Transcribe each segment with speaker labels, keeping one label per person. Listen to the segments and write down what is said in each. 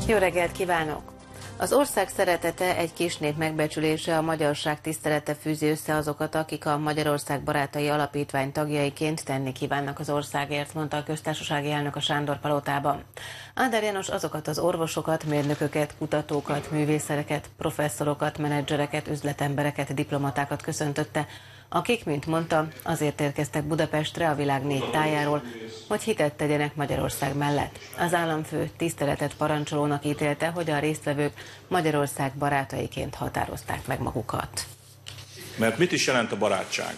Speaker 1: Jó reggelt kívánok! Az ország szeretete, egy kis nép megbecsülése, a magyarság tisztelete fűzi össze azokat, akik a Magyarország Barátai Alapítvány tagjaiként tenni kívánnak az országért, mondta a köztársasági elnök a Sándor-palotában. Áder János azokat az orvosokat, mérnököket, kutatókat, művészeleket, professzorokat, menedzsereket, üzletembereket, diplomatákat köszöntötte, akik, mint mondta, azért érkeztek Budapestre a világ 4 tájáról, hogy hitet tegyenek Magyarország mellett. Az államfő tiszteletet parancsolónak ítélte, hogy a résztvevők Magyarország barátaiként határozták meg magukat.
Speaker 2: Mert mit is jelent a barátság?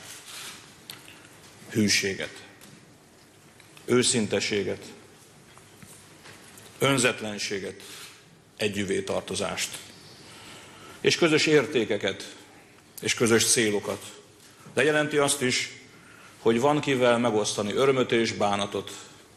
Speaker 2: Hűséget, őszinteséget, önzetlenséget, együvé tartozást, és közös értékeket, és közös célokat. De jelenti azt is, hogy van kivel megosztani örömöt és bánatot,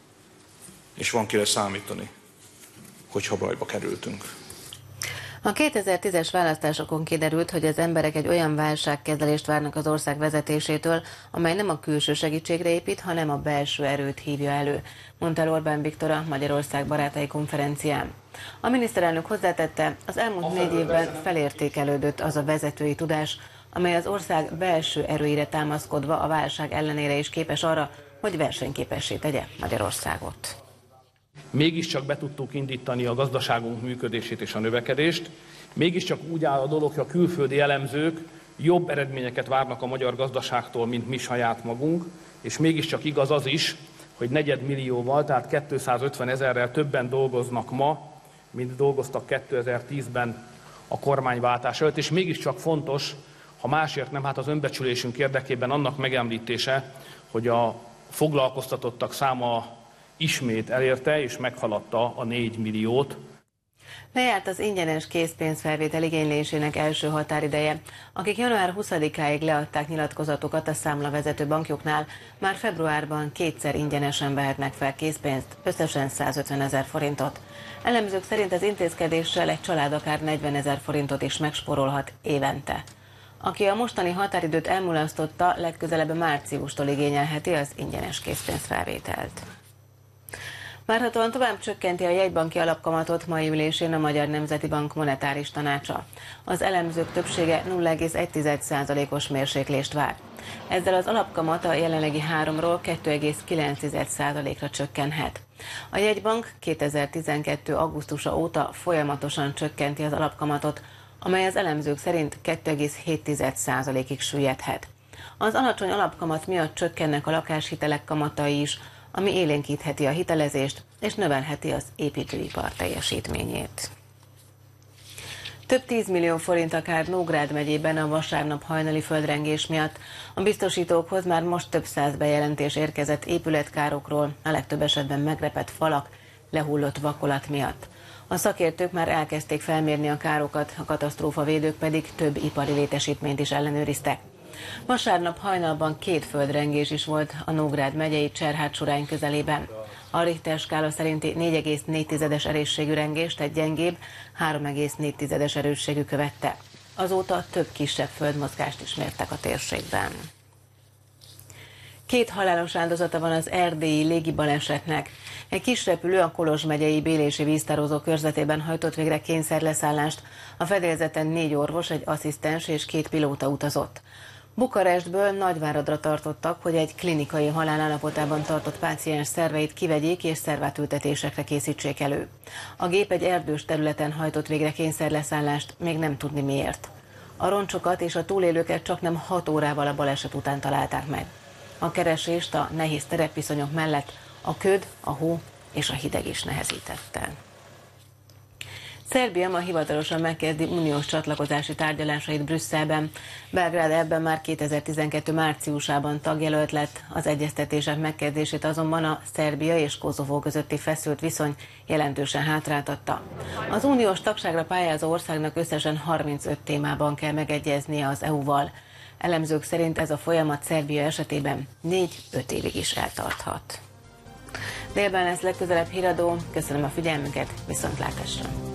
Speaker 2: és van kire számítani, hogyha bajba kerültünk.
Speaker 1: A 2010-es választásokon kiderült, hogy az emberek egy olyan válságkezelést várnak az ország vezetésétől, amely nem a külső segítségre épít, hanem a belső erőt hívja elő, mondta Orbán Viktor a Magyarország Barátai Konferencián. A miniszterelnök hozzátette, az elmúlt 4 évben felértékelődött az a vezetői tudás, amely az ország belső erőire támaszkodva a válság ellenére is képes arra, hogy versenyképessé tegye Magyarországot.
Speaker 3: Mégiscsak be tudtuk indítani a gazdaságunk működését és a növekedést, mégiscsak úgy áll a dolog, hogy a külföldi elemzők jobb eredményeket várnak a magyar gazdaságtól, mint mi saját magunk, és mégiscsak igaz az is, hogy 4 millióval, tehát 250 000-rel többen dolgoznak ma, mint dolgoztak 2010-ben a kormányváltás előtt, és mégiscsak fontos, ha másért nem, hát az önbecsülésünk érdekében annak megemlítése, hogy a foglalkoztatottak száma ismét elérte és meghaladta a 4 milliót.
Speaker 1: Lejárt az ingyenes készpénzfelvétel igénylésének első határideje. Akik január 20-áig leadták nyilatkozatokat a számlavezető bankjuknál, már februárban 2-szer ingyenesen vehetnek fel készpénzt, összesen 150 000 forintot. Elemzők szerint az intézkedéssel egy család akár 40 000 forintot is megspórolhat évente. Aki a mostani határidőt elmulasztotta, legközelebb márciustól igényelheti az ingyenes készpénzfelvételt. Várhatóan tovább csökkenti a jegybanki alapkamatot mai ülésén a Magyar Nemzeti Bank monetáris tanácsa. Az elemzők többsége 0,1%-os mérséklést vár. Ezzel az alapkamat a jelenlegi 3-ról 2,9%-ra csökkenhet. A jegybank 2012. augusztusa óta folyamatosan csökkenti az alapkamatot, amely az elemzők szerint 2,7%-ig süllyedhet. Az alacsony alapkamat miatt csökkennek a lakáshitelek kamatai is, ami élénkítheti a hitelezést és növelheti az építőipar teljesítményét. Több 10 millió forint akár Nógrád megyében a vasárnap hajnali földrengés miatt. A biztosítókhoz már most több 100 bejelentés érkezett épületkárokról, a legtöbb esetben megrepett falak, lehullott vakolat miatt. A szakértők már elkezdték felmérni a károkat, a katasztrófavédők pedig több ipari létesítményt is ellenőriztek. Vasárnap hajnalban 2 földrengés is volt a Nógrád megyei Cserhád-Surány közelében. A Richter skála szerinti 4,4-es erősségű rengést egy gyengébb 3,4-es erősségű követte. Azóta több kisebb földmozgást is mértek a térségben. 2 halálos áldozata van az erdélyi légibalesetnek. Egy kis repülő a Kolozs megyei Bélési víztározó körzetében hajtott végre kényszerleszállást. A fedélzeten 4 orvos, egy asszisztens és 2 pilóta utazott. Bukarestből Nagyváradra tartottak, hogy egy klinikai halálállapotában tartott páciens szerveit kivegyék és szervátültetésekre készítsék elő. A gép egy erdős területen hajtott végre kényszerleszállást, még nem tudni miért. A roncsokat és a túlélőket csaknem 6 órával a baleset után találták meg. A keresést a nehéz terepviszonyok mellett a köd, a hó és a hideg is nehezítette. Szerbia ma hivatalosan megkezdi uniós csatlakozási tárgyalásait Brüsszelben. Belgrád ebben már 2012. márciusában tagjelölt lett, az egyeztetések megkezdését azonban a Szerbia és Koszovó közötti feszült viszony jelentősen hátráltatta. Az uniós tagságra pályázó országnak összesen 35 témában kell megegyeznie az EU-val. Elemzők szerint ez a folyamat Szerbia esetében 4-5 évig is eltarthat. Délben lesz legközelebb híradó, köszönöm a figyelmüket, viszontlátásra!